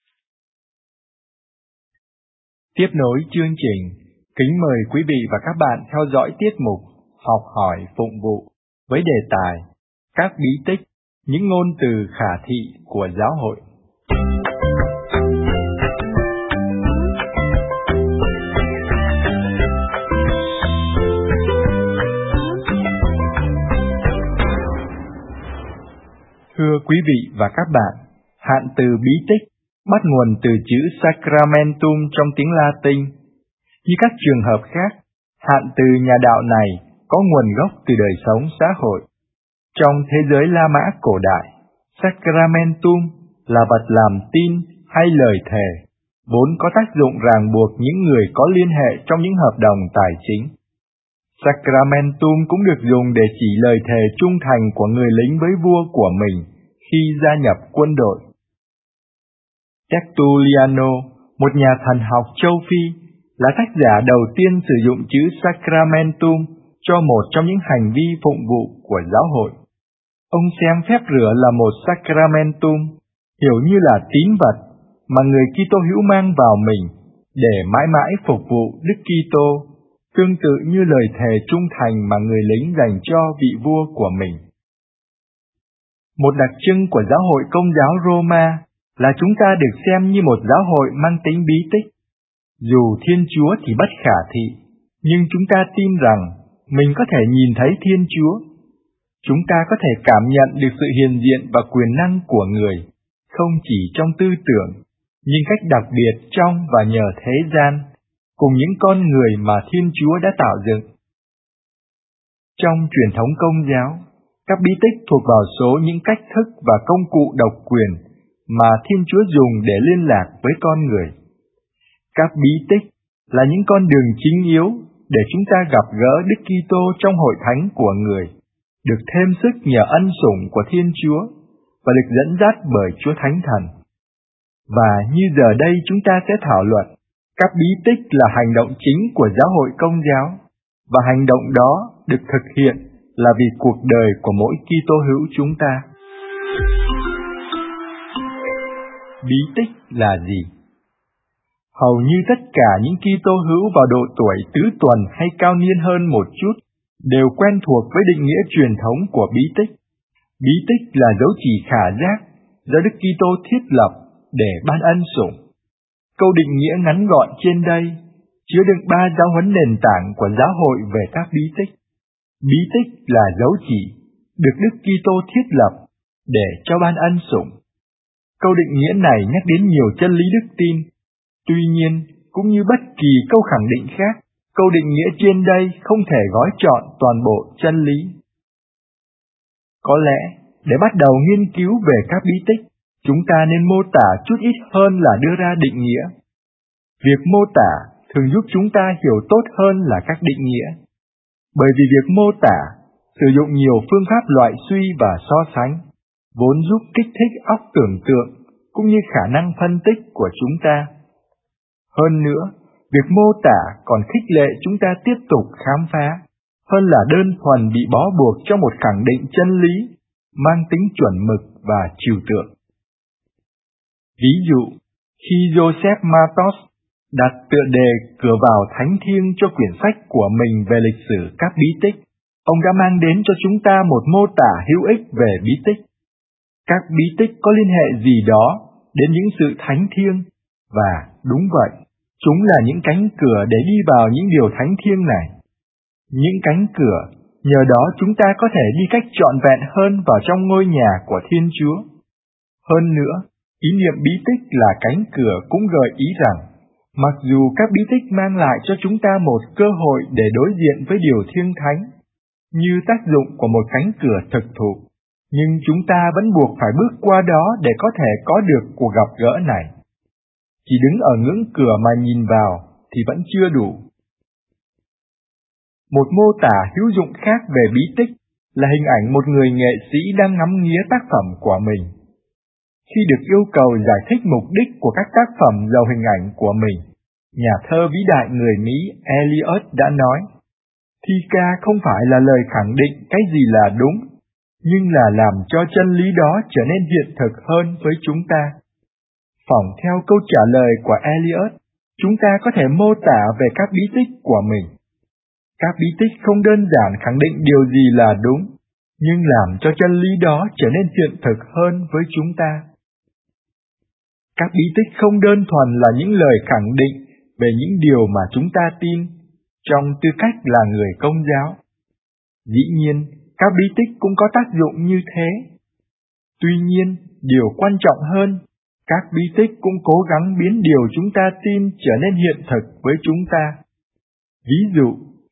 Tiếp nối chương trình, kính mời quý vị và các bạn theo dõi tiết mục Học hỏi phụng vụ với đề tài Các bí tích, những ngôn từ khả thị của giáo hội. Thưa quý vị và các bạn, hạn từ bí tích bắt nguồn từ chữ sacramentum trong tiếng Latin. Như các trường hợp khác, hạn từ nhà đạo này có nguồn gốc từ đời sống xã hội. Trong thế giới La Mã cổ đại, Sacramentum là vật làm tin hay lời thề, vốn có tác dụng ràng buộc những người có liên hệ trong những hợp đồng tài chính. Sacramentum cũng được dùng để chỉ lời thề trung thành của người lính với vua của mình khi gia nhập quân đội. Tertulliano, một nhà thần học châu Phi, là tác giả đầu tiên sử dụng chữ Sacramentum cho một trong những hành vi phụng vụ của giáo hội. Ông xem phép rửa là một Sacramentum, hiểu như là tín vật mà người Kitô hữu mang vào mình để mãi mãi phục vụ Đức Kitô, tương tự như lời thề trung thành mà người lính dành cho vị vua của mình. Một đặc trưng của giáo hội Công giáo Roma là chúng ta được xem như một giáo hội mang tính bí tích. Dù Thiên Chúa thì bất khả thị, nhưng chúng ta tin rằng mình có thể nhìn thấy Thiên Chúa. Chúng ta có thể cảm nhận được sự hiện diện và quyền năng của Người, không chỉ trong tư tưởng, nhưng cách đặc biệt trong và nhờ thế gian, cùng những con người mà Thiên Chúa đã tạo dựng. Trong truyền thống Công giáo, các bí tích thuộc vào số những cách thức và công cụ độc quyền mà Thiên Chúa dùng để liên lạc với con người. Các bí tích là những con đường chính yếu để chúng ta gặp gỡ Đức Kitô trong hội thánh của Người, được thêm sức nhờ ân sủng của Thiên Chúa và được dẫn dắt bởi Chúa Thánh Thần. Và như giờ đây chúng ta sẽ thảo luận, các bí tích là hành động chính của giáo hội Công giáo, và hành động đó được thực hiện là vì cuộc đời của mỗi Kitô hữu chúng ta. Bí tích là gì? Hầu như tất cả những Kitô hữu vào độ tuổi tứ tuần hay cao niên hơn một chút đều quen thuộc với định nghĩa truyền thống của bí tích. Bí tích là dấu chỉ khả giác do Đức Kitô thiết lập để ban ân sủng. Câu định nghĩa ngắn gọn trên đây chứa đựng 3 giáo huấn nền tảng của giáo hội về các bí tích. Bí tích là dấu chỉ được Đức Kitô thiết lập để cho ban ân sủng. Câu định nghĩa này nhắc đến nhiều chân lý đức tin. Tuy nhiên, cũng như bất kỳ câu khẳng định khác, câu định nghĩa trên đây không thể gói trọn toàn bộ chân lý. Có lẽ, để bắt đầu nghiên cứu về các bí tích, chúng ta nên mô tả chút ít hơn là đưa ra định nghĩa. Việc mô tả thường giúp chúng ta hiểu tốt hơn là các định nghĩa. Bởi vì việc mô tả sử dụng nhiều phương pháp loại suy và so sánh, vốn giúp kích thích óc tưởng tượng cũng như khả năng phân tích của chúng ta. Hơn nữa, việc mô tả còn khích lệ chúng ta tiếp tục khám phá, hơn là đơn thuần bị bó buộc trong một khẳng định chân lý, mang tính chuẩn mực và trừu tượng. Ví dụ, khi Joseph Matos đặt tựa đề Cửa vào Thánh Thiêng cho quyển sách của mình về lịch sử các bí tích, ông đã mang đến cho chúng ta một mô tả hữu ích về bí tích. Các bí tích có liên hệ gì đó đến những sự thánh thiêng, và đúng vậy, chúng là những cánh cửa để đi vào những điều thánh thiêng này. Những cánh cửa, nhờ đó chúng ta có thể đi cách trọn vẹn hơn vào trong ngôi nhà của Thiên Chúa. Hơn nữa, ý niệm bí tích là cánh cửa cũng gợi ý rằng, mặc dù các bí tích mang lại cho chúng ta một cơ hội để đối diện với điều thiêng thánh, như tác dụng của một cánh cửa thực thụ, nhưng chúng ta vẫn buộc phải bước qua đó để có thể có được cuộc gặp gỡ này. Chỉ đứng ở ngưỡng cửa mà nhìn vào thì vẫn chưa đủ. Một mô tả hữu dụng khác về bí tích là hình ảnh một người nghệ sĩ đang ngắm nghía tác phẩm của mình. Khi được yêu cầu giải thích mục đích của các tác phẩm giàu hình ảnh của mình, nhà thơ vĩ đại người Mỹ Eliot đã nói, thi ca không phải là lời khẳng định cái gì là đúng, nhưng là làm cho chân lý đó trở nên hiện thực hơn với chúng ta. Phỏng theo câu trả lời của Eliot, chúng ta có thể mô tả về các bí tích của mình. Các bí tích không đơn giản khẳng định điều gì là đúng, nhưng làm cho chân lý đó trở nên hiện thực hơn với chúng ta. Các bí tích không đơn thuần là những lời khẳng định về những điều mà chúng ta tin, trong tư cách là người Công giáo. Dĩ nhiên, các bí tích cũng có tác dụng như thế. Tuy nhiên, điều quan trọng hơn, các bí tích cũng cố gắng biến điều chúng ta tin trở nên hiện thực với chúng ta. Ví dụ,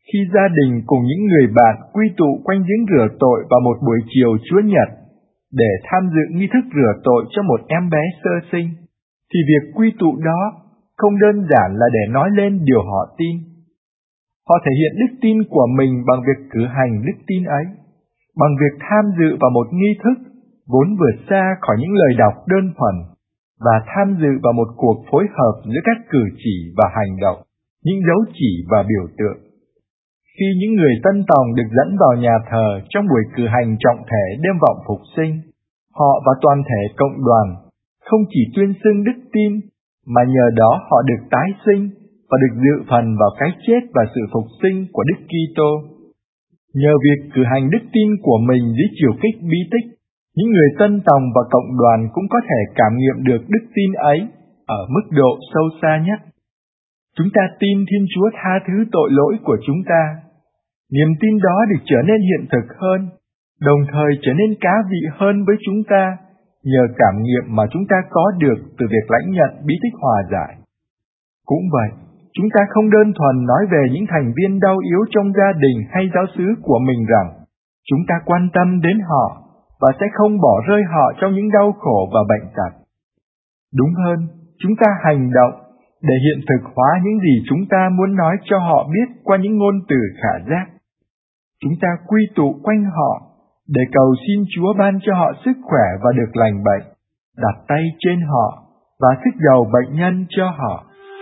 khi gia đình cùng những người bạn quy tụ quanh giếng rửa tội vào một buổi chiều Chúa Nhật để tham dự nghi thức rửa tội cho một em bé sơ sinh, thì việc quy tụ đó không đơn giản là để nói lên điều họ tin. Họ thể hiện đức tin của mình bằng việc cử hành đức tin ấy, bằng việc tham dự vào một nghi thức vốn vượt xa khỏi những lời đọc đơn thuần, và tham dự vào một cuộc phối hợp giữa các cử chỉ và hành động, những dấu chỉ và biểu tượng. Khi những người tân tòng được dẫn vào nhà thờ trong buổi cử hành trọng thể đêm vọng phục sinh, họ và toàn thể cộng đoàn không chỉ tuyên xưng đức tin, mà nhờ đó họ được tái sinh và được dự phần vào cái chết và sự phục sinh của Đức Kitô. Nhờ việc cử hành đức tin của mình dưới chiều kích bí tích, những người tân tòng và cộng đoàn cũng có thể cảm nghiệm được đức tin ấy ở mức độ sâu xa nhất. Chúng ta tin Thiên Chúa tha thứ tội lỗi của chúng ta. Niềm tin đó được trở nên hiện thực hơn, đồng thời trở nên cá vị hơn với chúng ta, nhờ cảm nghiệm mà chúng ta có được từ việc lãnh nhận bí tích hòa giải. Cũng vậy, chúng ta không đơn thuần nói về những thành viên đau yếu trong gia đình hay giáo xứ của mình rằng chúng ta quan tâm đến họ và sẽ không bỏ rơi họ trong những đau khổ và bệnh tật. Đúng hơn, chúng ta hành động để hiện thực hóa những gì chúng ta muốn nói cho họ biết qua những ngôn từ khả giác. Chúng ta quy tụ quanh họ để cầu xin Chúa ban cho họ sức khỏe và được lành bệnh, đặt tay trên họ và sức dầu bệnh nhân cho họ.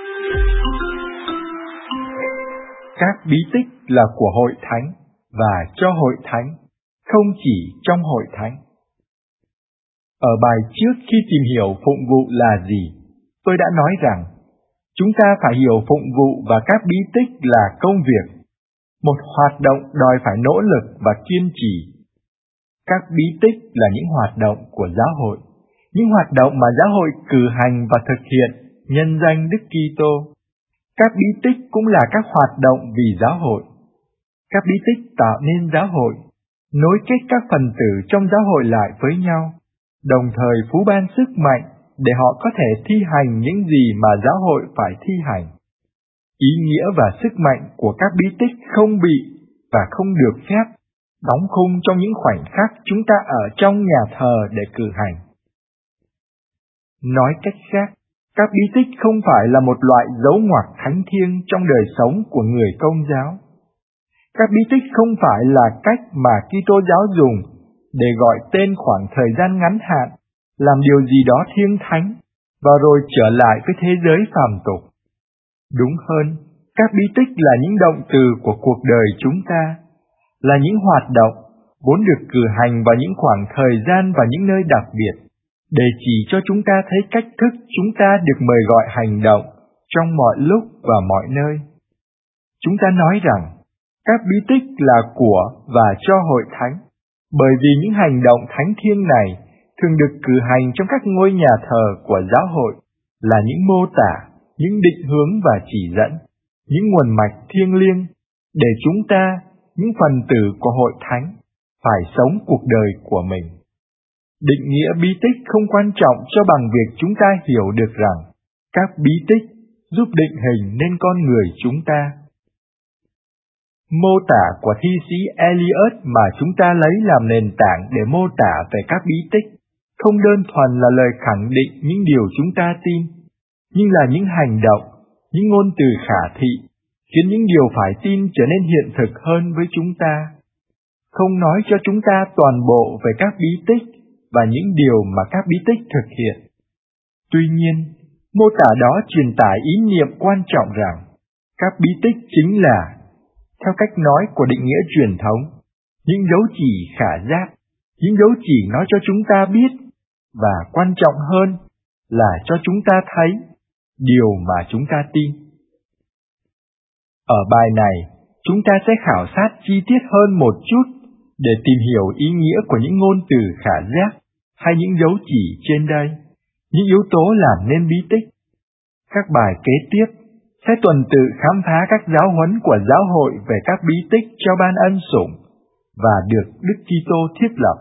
Các bí tích là của hội thánh và cho hội thánh, không chỉ trong hội thánh. Ở bài trước khi tìm hiểu phụng vụ là gì, tôi đã nói rằng chúng ta phải hiểu phụng vụ và các bí tích là công việc, một hoạt động đòi phải nỗ lực và kiên trì. Các bí tích là những hoạt động của giáo hội, những hoạt động mà giáo hội cử hành và thực hiện nhân danh Đức Kitô. Các bí tích cũng là các hoạt động vì giáo hội. Các bí tích tạo nên giáo hội, nối kết các phần tử trong giáo hội lại với nhau, đồng thời phú ban sức mạnh để họ có thể thi hành những gì mà giáo hội phải thi hành. Ý nghĩa và sức mạnh của các bí tích không bị và không được phép đóng khung trong những khoảnh khắc chúng ta ở trong nhà thờ để cử hành. Nói cách khác, các bí tích không phải là một loại dấu ngoặc thánh thiêng trong đời sống của người Công giáo. Các bí tích không phải là cách mà Kitô giáo dùng để gọi tên khoảng thời gian ngắn hạn, làm điều gì đó thiêng thánh, và rồi trở lại với thế giới phàm tục. Đúng hơn, các bí tích là những động từ của cuộc đời chúng ta, là những hoạt động vốn được cử hành vào những khoảng thời gian và những nơi đặc biệt, để chỉ cho chúng ta thấy cách thức chúng ta được mời gọi hành động trong mọi lúc và mọi nơi. Chúng ta nói rằng các bí tích là của và cho hội thánh, bởi vì những hành động thánh thiêng này thường được cử hành trong các ngôi nhà thờ của giáo hội, là những mô tả, những định hướng và chỉ dẫn, những nguồn mạch thiêng liêng, để chúng ta, những phần tử của hội thánh, phải sống cuộc đời của mình. Định nghĩa bí tích không quan trọng cho bằng việc chúng ta hiểu được rằng các bí tích giúp định hình nên con người chúng ta. Mô tả của thi sĩ Eliot mà chúng ta lấy làm nền tảng để mô tả về các bí tích không đơn thuần là lời khẳng định những điều chúng ta tin, nhưng là những hành động, những ngôn từ khả thị, khiến những điều phải tin trở nên hiện thực hơn với chúng ta. Không nói cho chúng ta toàn bộ về các bí tích và những điều mà các bí tích thực hiện. Tuy nhiên, mô tả đó truyền tải ý niệm quan trọng rằng các bí tích chính là, theo cách nói của định nghĩa truyền thống, những dấu chỉ khả giác, những dấu chỉ nói cho chúng ta biết, và quan trọng hơn là cho chúng ta thấy điều mà chúng ta tin. Ở bài này, chúng ta sẽ khảo sát chi tiết hơn một chút để tìm hiểu ý nghĩa của những ngôn từ khả giác hay những dấu chỉ trên đây, những yếu tố làm nên bí tích. Các bài kế tiếp sẽ tuần tự khám phá các giáo huấn của giáo hội về các bí tích cho ban ân sủng và được Đức Kitô thiết lập.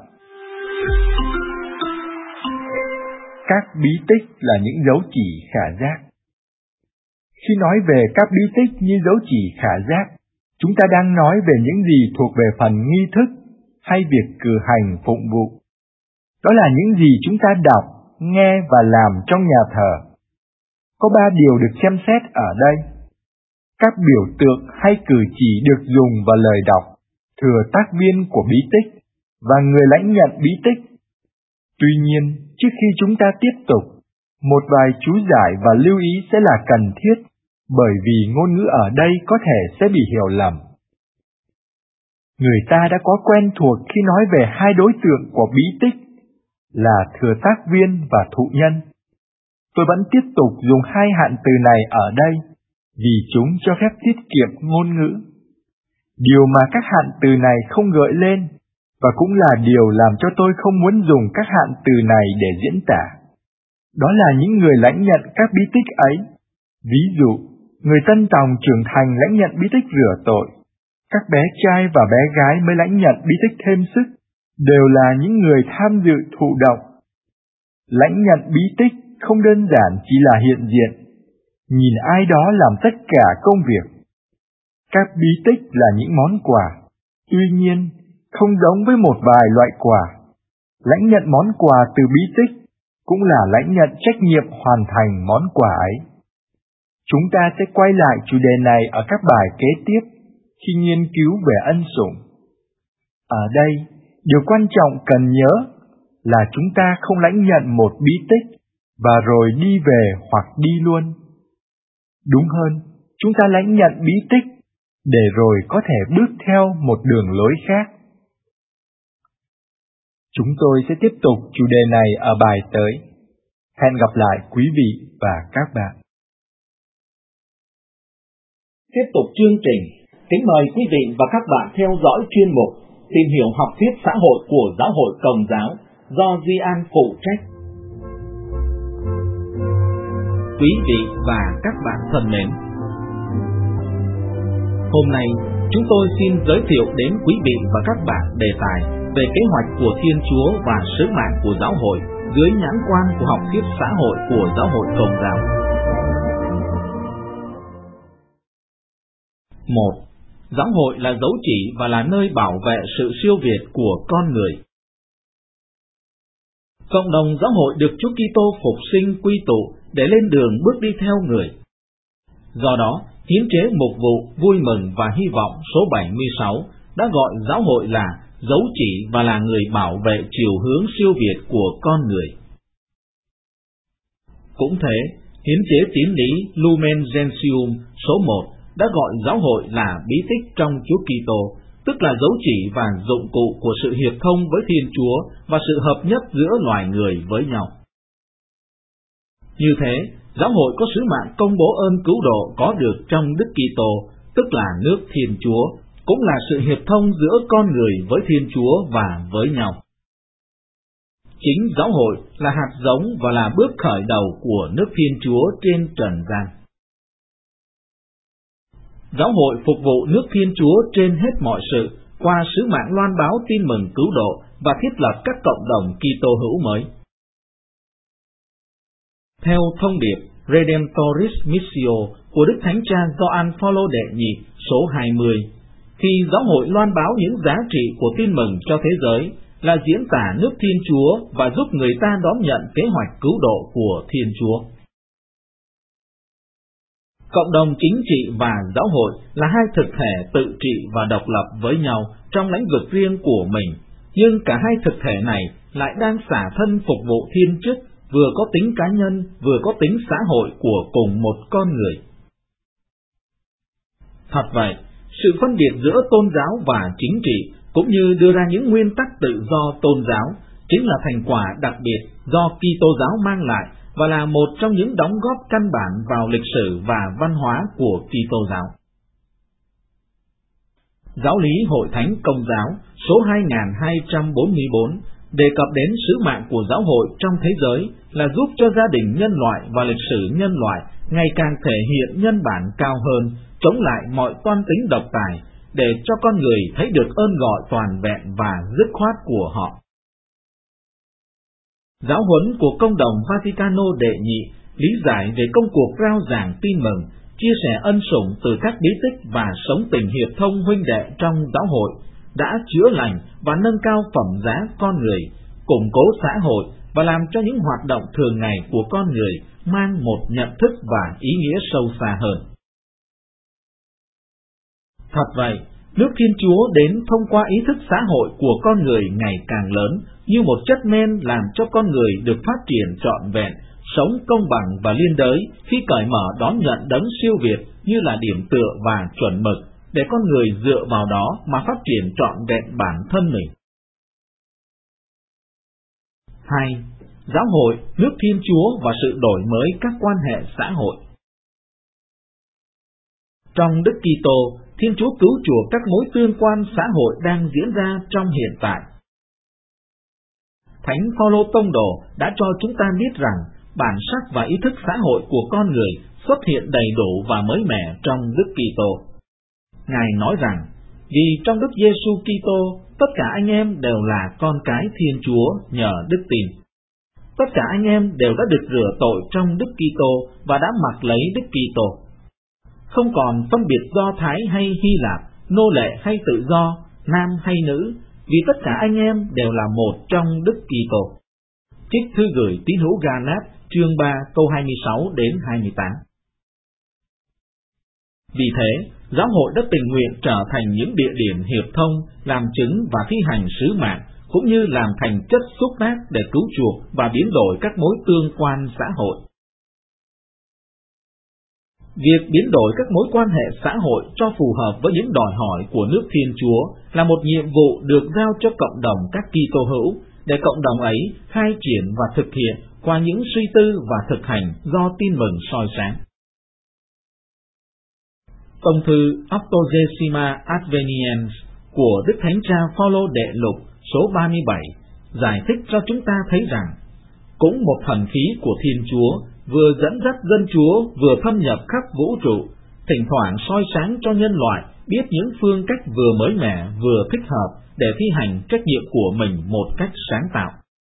Các bí tích là những dấu chỉ khả giác. Khi nói về các bí tích như dấu chỉ khả giác, chúng ta đang nói về những gì thuộc về phần nghi thức hay việc cử hành phụng vụ. Đó là những gì chúng ta đọc, nghe và làm trong nhà thờ. Có 3 điều được xem xét ở đây. Các biểu tượng hay cử chỉ được dùng vào lời đọc, thừa tác viên của bí tích và người lãnh nhận bí tích. Tuy nhiên, trước khi chúng ta tiếp tục, một vài chú giải và lưu ý sẽ là cần thiết, bởi vì ngôn ngữ ở đây có thể sẽ bị hiểu lầm. Người ta đã có quen thuộc khi nói về 2 đối tượng của bí tích là thừa tác viên và thụ nhân. Tôi vẫn tiếp tục dùng 2 hạn từ này ở đây, vì chúng cho phép tiết kiệm ngôn ngữ. Điều mà các hạn từ này không gợi lên, và cũng là điều làm cho tôi không muốn dùng các hạn từ này để diễn tả. Đó là những người lãnh nhận các bí tích ấy. Ví dụ, người tân tòng trưởng thành lãnh nhận bí tích rửa tội. Các bé trai và bé gái mới lãnh nhận bí tích thêm sức, đều là những người tham dự thụ động. Lãnh nhận bí tích không đơn giản chỉ là hiện diện, nhìn ai đó làm tất cả công việc. Các bí tích là những món quà, tuy nhiên không giống với một vài loại quà. Lãnh nhận món quà từ bí tích cũng là lãnh nhận trách nhiệm hoàn thành món quà ấy. Chúng ta sẽ quay lại chủ đề này ở các bài kế tiếp khi nghiên cứu về ân sủng. Ở đây, điều quan trọng cần nhớ là chúng ta không lãnh nhận một bí tích và rồi đi về hoặc đi luôn. Đúng hơn, chúng ta lãnh nhận bí tích để rồi có thể bước theo một đường lối khác. Chúng tôi sẽ tiếp tục chủ đề này ở bài tới. Hẹn gặp lại quý vị và các bạn. Tiếp tục chương trình, kính mời quý vị và các bạn theo dõi chuyên mục Tìm hiểu học thuyết xã hội của Giáo hội Công giáo do Duy An phụ trách. Quý vị và các bạn thân mến, hôm nay chúng tôi xin giới thiệu đến quý vị và các bạn đề tài về kế hoạch của Thiên Chúa và sứ mạng của giáo hội dưới nhãn quan của học thuyết xã hội của Giáo hội Công giáo. 1. Giáo hội là dấu chỉ và là nơi bảo vệ sự siêu việt của con người. Cộng đồng giáo hội được Chúa Kitô phục sinh quy tụ để lên đường bước đi theo người. Do đó, hiến chế mục vụ vui mừng và hy vọng số 76 đã gọi giáo hội là dấu chỉ và là người bảo vệ chiều hướng siêu việt của con người. Cũng thế, hiến chế tín lý Lumen Gentium số 1 đã gọi giáo hội là bí tích trong Chúa Kitô, tức là dấu chỉ và dụng cụ của sự hiệp thông với Thiên Chúa và sự hợp nhất giữa loài người với nhau. Như thế, giáo hội có sứ mạng công bố ơn cứu độ có được trong Đức Kitô, tức là nước Thiên Chúa, cũng là sự hiệp thông giữa con người với Thiên Chúa và với nhau. Chính giáo hội là hạt giống và là bước khởi đầu của nước Thiên Chúa trên trần gian. Giáo hội phục vụ nước Thiên Chúa trên hết mọi sự qua sứ mạng loan báo tin mừng cứu độ và thiết lập các cộng đồng Kitô hữu mới. Theo thông điệp Redemptoris Missio của Đức Thánh Cha Gioan Phaolô đệ nhị số 20, thì giáo hội loan báo những giá trị của tin mừng cho thế giới là diễn tả nước Thiên Chúa và giúp người ta đón nhận kế hoạch cứu độ của Thiên Chúa. Cộng đồng chính trị và giáo hội là hai thực thể tự trị và độc lập với nhau trong lĩnh vực riêng của mình, nhưng cả hai thực thể này lại đang xả thân phục vụ thiên chức, vừa có tính cá nhân, vừa có tính xã hội của cùng một con người. Thật vậy, sự phân biệt giữa tôn giáo và chính trị, cũng như đưa ra những nguyên tắc tự do tôn giáo, chính là thành quả đặc biệt do Kitô giáo mang lại và là một trong những đóng góp căn bản vào lịch sử và văn hóa của Kitô giáo. Giáo lý Hội Thánh Công giáo số 2244 đề cập đến sứ mạng của giáo hội trong thế giới là giúp cho gia đình nhân loại và lịch sử nhân loại ngày càng thể hiện nhân bản cao hơn, chống lại mọi toan tính độc tài, để cho con người thấy được ơn gọi toàn vẹn và dứt khoát của họ. Giáo huấn của Công đồng Vaticano đệ nhị lý giải về công cuộc rao giảng tin mừng chia sẻ ân sủng từ các bí tích và sống tình hiệp thông huynh đệ trong giáo hội đã chữa lành và nâng cao phẩm giá con người, củng cố xã hội và làm cho những hoạt động thường ngày của con người mang một nhận thức và ý nghĩa sâu xa hơn. Thật vậy, nước Thiên Chúa đến thông qua ý thức xã hội của con người ngày càng lớn như một chất men làm cho con người được phát triển trọn vẹn, sống công bằng và liên đới khi cởi mở đón nhận đấng siêu việt như là điểm tựa và chuẩn mực, để con người dựa vào đó mà phát triển trọn vẹn bản thân mình. 2. Giáo hội, nước Thiên Chúa và sự đổi mới các quan hệ xã hội. Trong Đức Kitô, Thiên Chúa cứu chuộc các mối tương quan xã hội đang diễn ra trong hiện tại. Thánh Phaolô Tông đồ đã cho chúng ta biết rằng bản sắc và ý thức xã hội của con người xuất hiện đầy đủ và mới mẻ trong Đức Kitô. Ngài nói rằng, vì trong Đức Giêsu Kitô, tất cả anh em đều là con cái Thiên Chúa nhờ đức tin. Tất cả anh em đều đã được rửa tội trong Đức Kitô và đã mặc lấy Đức Kitô. Không còn phân biệt Do Thái hay Hy Lạp, nô lệ hay tự do, nam hay nữ, vì tất cả anh em đều là một trong Đức Kitô. Trích thư gửi tín hữu Ga-lát, chương 3, câu 26 đến 28. Vì thế, giáo hội đã tình nguyện trở thành những địa điểm hiệp thông, làm chứng và thi hành sứ mạng, cũng như làm thành chất xúc tác để cứu chuộc và biến đổi các mối tương quan xã hội. Việc biến đổi các mối quan hệ xã hội cho phù hợp với những đòi hỏi của nước Thiên Chúa là một nhiệm vụ được giao cho cộng đồng các Kitô hữu, để cộng đồng ấy khai triển và thực hiện qua những suy tư và thực hành do tin mừng soi sáng. Tông thư Octogesima Adveniens của Đức Thánh Cha Phaolô Đệ Lục số 37 giải thích cho chúng ta thấy rằng, cũng một thần khí của Thiên Chúa vừa dẫn dắt dân Chúa vừa thâm nhập khắp vũ trụ, thỉnh thoảng soi sáng cho nhân loại biết những phương cách vừa mới mẻ vừa thích hợp để thi hành trách nhiệm của mình một cách sáng tạo.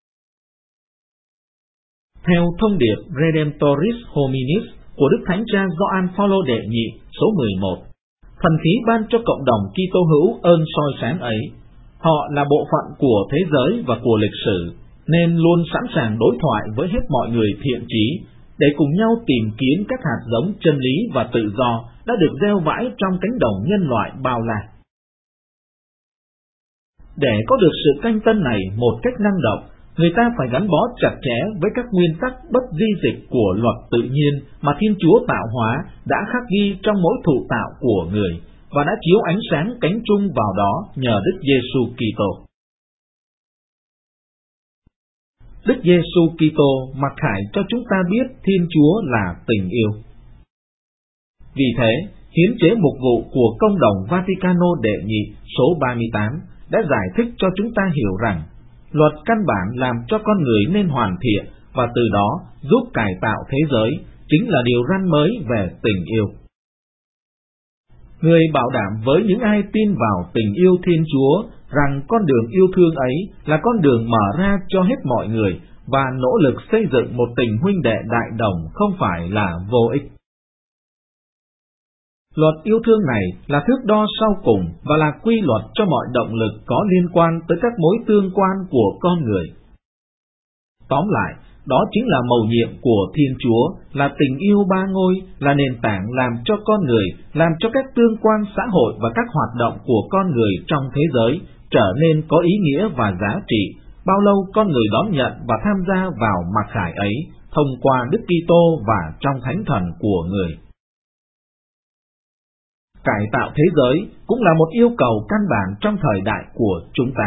Theo thông điệp Redemptoris Hominis của Đức Thánh Cha Gioan Phaolô Đệ Nhị số 11, thần khí ban cho cộng đồng Kitô hữu ơn soi sáng ấy. Họ là bộ phận của thế giới và của lịch sử, nên luôn sẵn sàng đối thoại với hết mọi người thiện chí, để cùng nhau tìm kiếm các hạt giống chân lý và tự do đã được gieo vãi trong cánh đồng nhân loại bao la. Để có được sự canh tân này một cách năng động, người ta phải gắn bó chặt chẽ với các nguyên tắc bất di dịch của luật tự nhiên mà Thiên Chúa tạo hóa đã khắc ghi trong mỗi thụ tạo của người, và đã chiếu ánh sáng cánh trung vào đó nhờ Đức Giêsu Kitô. Đức Giêsu Kitô mặc khải cho chúng ta biết Thiên Chúa là tình yêu. Vì thế, hiến chế mục vụ của Công đồng Vaticano Đệ Nhị số 38 đã giải thích cho chúng ta hiểu rằng luật căn bản làm cho con người nên hoàn thiện và từ đó giúp cải tạo thế giới chính là điều răn mới về tình yêu. Người bảo đảm với những ai tin vào tình yêu Thiên Chúa rằng con đường yêu thương ấy là con đường mở ra cho hết mọi người, và nỗ lực xây dựng một tình huynh đệ đại đồng không phải là vô ích. Luật yêu thương này là thước đo sau cùng và là quy luật cho mọi động lực có liên quan tới các mối tương quan của con người. Tóm lại, đó chính là mầu nhiệm của Thiên Chúa, là tình yêu ba ngôi, là nền tảng làm cho con người, làm cho các tương quan xã hội và các hoạt động của con người trong thế giới trở nên có ý nghĩa và giá trị, bao lâu con người đón nhận và tham gia vào mặc khải ấy thông qua Đức Kitô và trong thánh thần của người. Cải tạo thế giới cũng là một yêu cầu căn bản trong thời đại của chúng ta.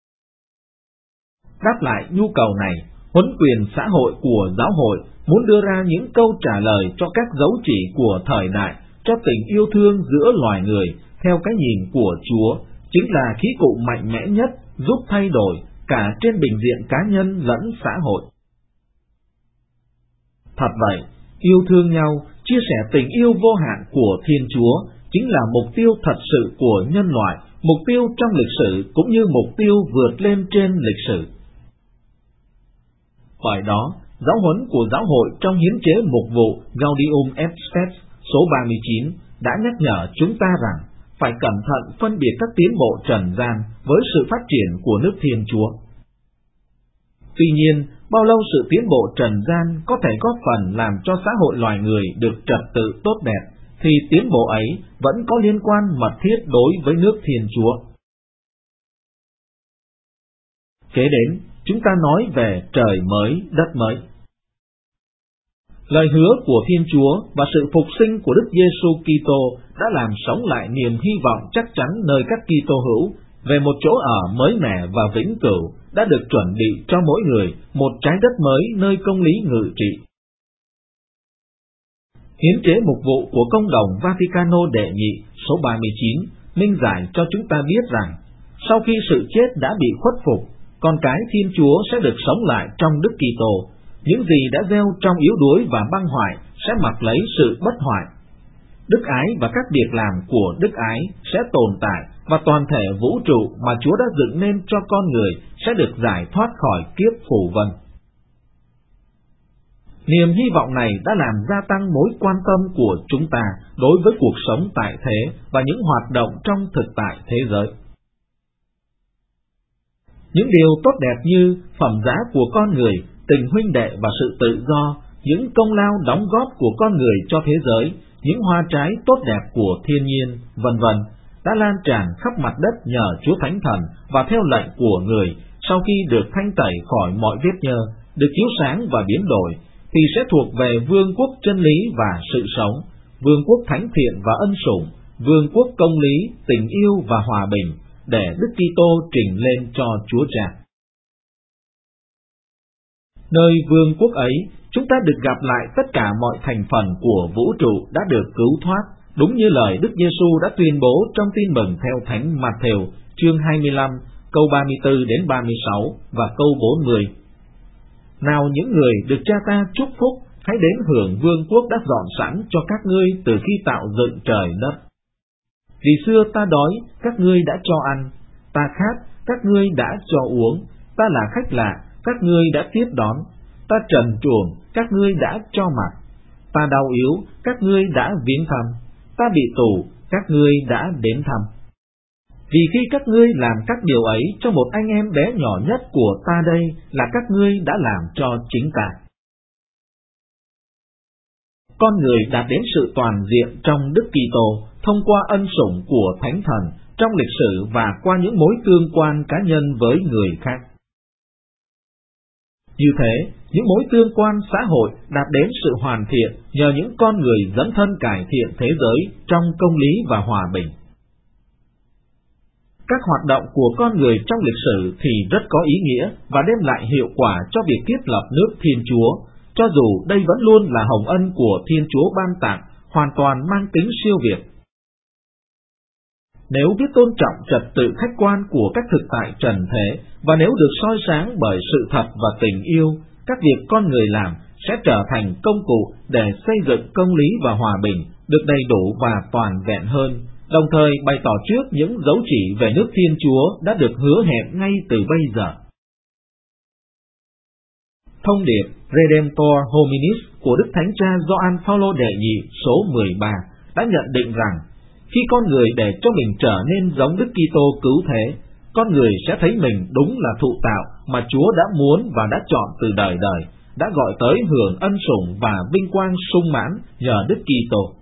Đáp lại nhu cầu này, huấn quyền xã hội của giáo hội muốn đưa ra những câu trả lời cho các dấu chỉ của thời đại cho tình yêu thương giữa loài người theo cái nhìn của Chúa, chính là khí cụ mạnh mẽ nhất giúp thay đổi cả trên bình diện cá nhân lẫn xã hội. Thật vậy, yêu thương nhau, chia sẻ tình yêu vô hạn của Thiên Chúa chính là mục tiêu thật sự của nhân loại, mục tiêu trong lịch sử cũng như mục tiêu vượt lên trên lịch sử. Bởi đó, giáo huấn của giáo hội trong hiến chế mục vụ Gaudium et Spes số 39 đã nhắc nhở chúng ta rằng phải cẩn thận phân biệt các tiến bộ trần gian với sự phát triển của nước Thiên Chúa. Tuy nhiên, bao lâu sự tiến bộ trần gian có thể góp phần làm cho xã hội loài người được trật tự tốt đẹp, thì tiến bộ ấy vẫn có liên quan mật thiết đối với nước Thiên Chúa. Kế đến, chúng ta nói về trời mới, đất mới. Lời hứa của Thiên Chúa và sự phục sinh của Đức Giêsu Kitô đã làm sống lại niềm hy vọng chắc chắn nơi các Kitô hữu về một chỗ ở mới mẻ và vĩnh cửu đã được chuẩn bị cho mỗi người, một trái đất mới nơi công lý ngự trị. Hiến chế mục vụ của Công đồng Vaticano đệ nhị số 39 minh giải cho chúng ta biết rằng sau khi sự chết đã bị khuất phục, con cái Thiên Chúa sẽ được sống lại trong Đức Kitô. Những gì đã gieo trong yếu đuối và băng hoại sẽ mặc lấy sự bất hoại. Đức ái và các việc làm của đức ái sẽ tồn tại, và toàn thể vũ trụ mà Chúa đã dựng nên cho con người sẽ được giải thoát khỏi kiếp phù vân. Niềm hy vọng này đã làm gia tăng mối quan tâm của chúng ta đối với cuộc sống tại thế và những hoạt động trong thực tại thế giới. Những điều tốt đẹp như phẩm giá của con người, tình huynh đệ và sự tự do, những công lao đóng góp của con người cho thế giới, những hoa trái tốt đẹp của thiên nhiên, vân vân, đã lan tràn khắp mặt đất nhờ Chúa Thánh Thần và theo lệnh của người. Sau khi được thanh tẩy khỏi mọi vết nhơ, được chiếu sáng và biến đổi, thì sẽ thuộc về vương quốc chân lý và sự sống, vương quốc thánh thiện và ân sủng, vương quốc công lý, tình yêu và hòa bình, để Đức Kitô trình lên cho Chúa Cha. Nơi vương quốc ấy, chúng ta được gặp lại tất cả mọi thành phần của vũ trụ đã được cứu thoát, đúng như lời Đức Giêsu đã tuyên bố trong Tin mừng theo Thánh Mạt-thêu chương 25, câu 34 đến 36 và câu 40. Nào những người được Cha ta chúc phúc, hãy đến hưởng vương quốc đã dọn sẵn cho các ngươi từ khi tạo dựng trời đất. Vì xưa ta đói, các ngươi đã cho ăn, ta khát, các ngươi đã cho uống, ta là khách lạ, các ngươi đã tiếp đón, ta trần truồng, các ngươi đã cho mặc, ta đau yếu, các ngươi đã viếng thăm, ta bị tù, các ngươi đã đến thăm. Vì khi các ngươi làm các điều ấy cho một anh em bé nhỏ nhất của ta đây, là các ngươi đã làm cho chính ta. Con người đạt đến sự toàn diện trong Đức Kitô thông qua ân sủng của Thánh Thần trong lịch sử và qua những mối tương quan cá nhân với người khác. Như thế, những mối tương quan xã hội đạt đến sự hoàn thiện nhờ những con người dấn thân cải thiện thế giới trong công lý và hòa bình. Các hoạt động của con người trong lịch sử thì rất có ý nghĩa và đem lại hiệu quả cho việc thiết lập nước Thiên Chúa, cho dù đây vẫn luôn là hồng ân của Thiên Chúa ban tặng, hoàn toàn mang tính siêu việt. Nếu biết tôn trọng trật tự khách quan của các thực tại trần thế, và nếu được soi sáng bởi sự thật và tình yêu, các việc con người làm sẽ trở thành công cụ để xây dựng công lý và hòa bình, được đầy đủ và toàn vẹn hơn, đồng thời bày tỏ trước những dấu chỉ về nước Thiên Chúa đã được hứa hẹn ngay từ bây giờ. Thông điệp Redemptor Hominis của Đức Thánh Cha Gioan Phaolô đệ nhị số 13 đã nhận định rằng khi con người để cho mình trở nên giống Đức Kitô cứu thế, con người sẽ thấy mình đúng là thụ tạo mà Chúa đã muốn và đã chọn từ đời đời, đã gọi tới hưởng ân sủng và vinh quang sung mãn nhờ Đức Kitô.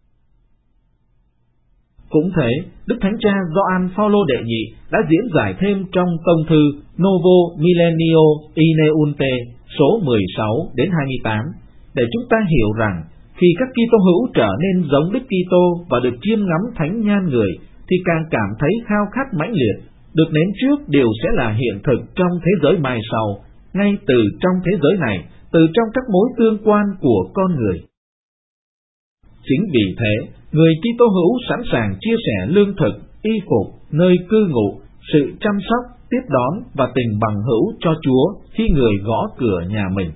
Cũng thế, Đức Thánh Cha Gioan Phaolô đệ nhị đã diễn giải thêm trong tông thư Novo Millennio Ineunte số 16 đến 28 để chúng ta hiểu rằng khi các Kitô hữu trở nên giống Đức Kitô và được chiêm ngắm thánh nhan người, thì càng cảm thấy khao khát mãnh liệt, được nếm trước đều sẽ là hiện thực trong thế giới mai sau, ngay từ trong thế giới này, từ trong các mối tương quan của con người. Chính vì thế, người Kitô hữu sẵn sàng chia sẻ lương thực, y phục, nơi cư ngụ, sự chăm sóc, tiếp đón và tình bằng hữu cho Chúa khi người gõ cửa nhà mình.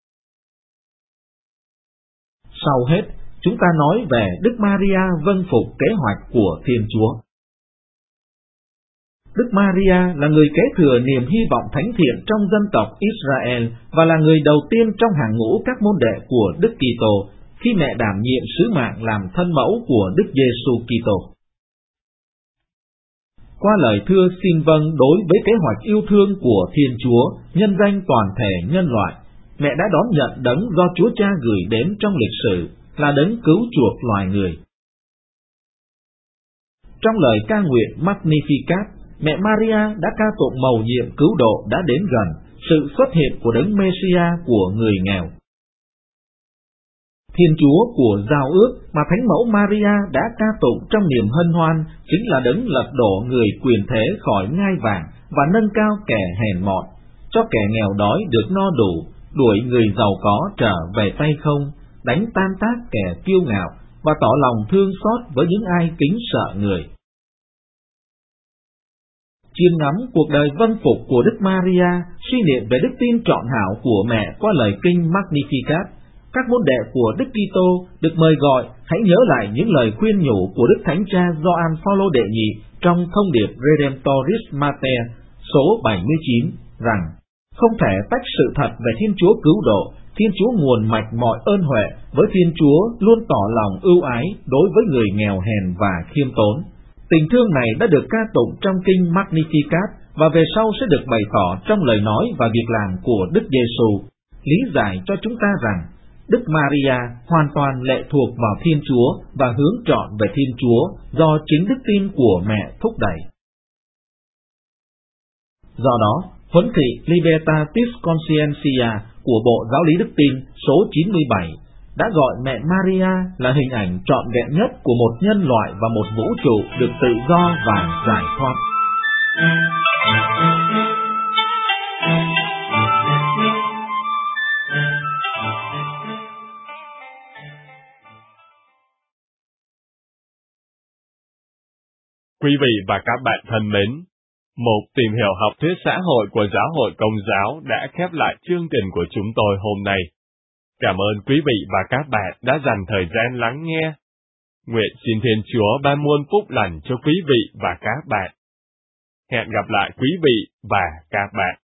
Sau hết, chúng ta nói về Đức Maria vâng phục kế hoạch của Thiên Chúa. Đức Maria là người kế thừa niềm hy vọng thánh thiện trong dân tộc Israel và là người đầu tiên trong hàng ngũ các môn đệ của Đức Kitô khi khi mẹ đảm nhiệm sứ mạng làm thân mẫu của Đức Giêsu Kitô. Qua lời thưa xin vâng đối với kế hoạch yêu thương của Thiên Chúa nhân danh toàn thể nhân loại, mẹ đã đón nhận đấng do Chúa Cha gửi đến trong lịch sử là đấng cứu chuộc loài người. Trong lời ca nguyện Magnificat, mẹ Maria đã ca tụng mầu nhiệm cứu độ đã đến gần, sự xuất hiện của đấng Mêsia của người nghèo. Thiên Chúa của giao ước mà Thánh mẫu Maria đã ca tụng trong niềm hân hoan chính là đấng lật đổ người quyền thế khỏi ngai vàng và nâng cao kẻ hèn mọn, cho kẻ nghèo đói được no đủ, đuổi người giàu có trở về tay không, đánh tan tác kẻ kiêu ngạo và tỏ lòng thương xót với những ai kính sợ người. Chiêm ngắm cuộc đời vâng phục của Đức Maria, suy niệm về đức tin trọn hảo của mẹ qua lời kinh Magnificat, các môn đệ của Đức Kitô được mời gọi hãy nhớ lại những lời khuyên nhủ của Đức Thánh Cha Gioan Phaolô đệ nhị trong thông điệp Redemptoris Mater số 79 rằng không thể tách sự thật về Thiên Chúa cứu độ, Thiên Chúa nguồn mạch mọi ơn huệ, với Thiên Chúa luôn tỏ lòng ưu ái đối với người nghèo hèn và khiêm tốn. Tình thương này đã được ca tụng trong kinh Magnificat và về sau sẽ được bày tỏ trong lời nói và việc làm của Đức Giêsu, lý giải cho chúng ta rằng Đức Maria hoàn toàn lệ thuộc vào Thiên Chúa và hướng trọn về Thiên Chúa do chính đức tin của mẹ thúc đẩy. Do đó, huấn thị Libertatis Conscientia của Bộ Giáo lý Đức tin số 97 đã gọi mẹ Maria là hình ảnh trọn vẹn nhất của một nhân loại và một vũ trụ được tự do và giải thoát. Quý vị và các bạn thân mến, một tìm hiểu học thuyết xã hội của Giáo hội Công giáo đã khép lại chương trình của chúng tôi hôm nay. Cảm ơn quý vị và các bạn đã dành thời gian lắng nghe. Nguyện xin Thiên Chúa ban muôn phúc lành cho quý vị và các bạn. Hẹn gặp lại quý vị và các bạn.